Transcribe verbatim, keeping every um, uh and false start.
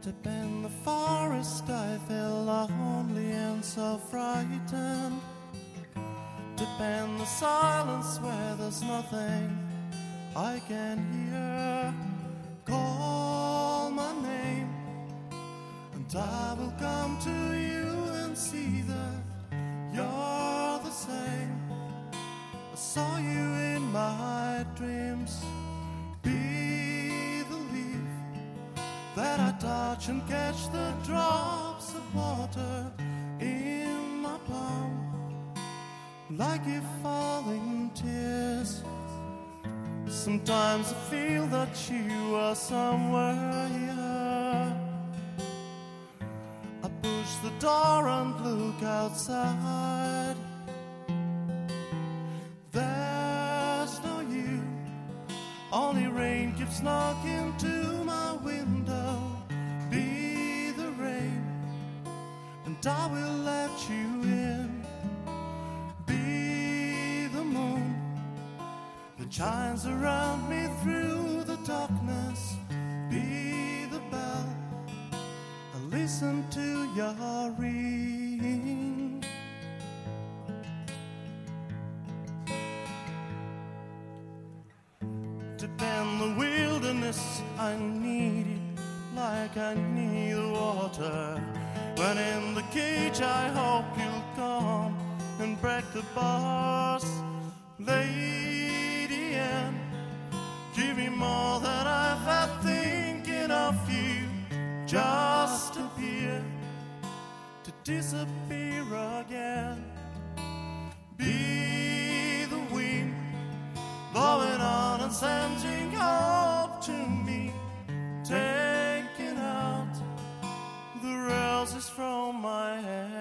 Deep in the forest I feel lonely and so frightened. Deep in the silence where there's nothing I can hear. Call my name and I will come to you and see that you're the same. I saw you in my dreams. Be the leaf that I touch and catch the drops of water in my palm, like if falling tears. Sometimes I feel that you are somewhere here. I push the door and look outside. There's no you, only rain keeps knocking to my window. Be the rain and I will let you in. Be the moon that shines around me through the darkness. Be the bell I listen to your ring. Deep in the wilderness I need you like I need the water. When in the cage I hope you'll come and break the bars. Lady Anne, give me more than I've had thinking of you. Just appear to disappear again. Be the wind blowing on and sending hope to me, taking out the roses from my head.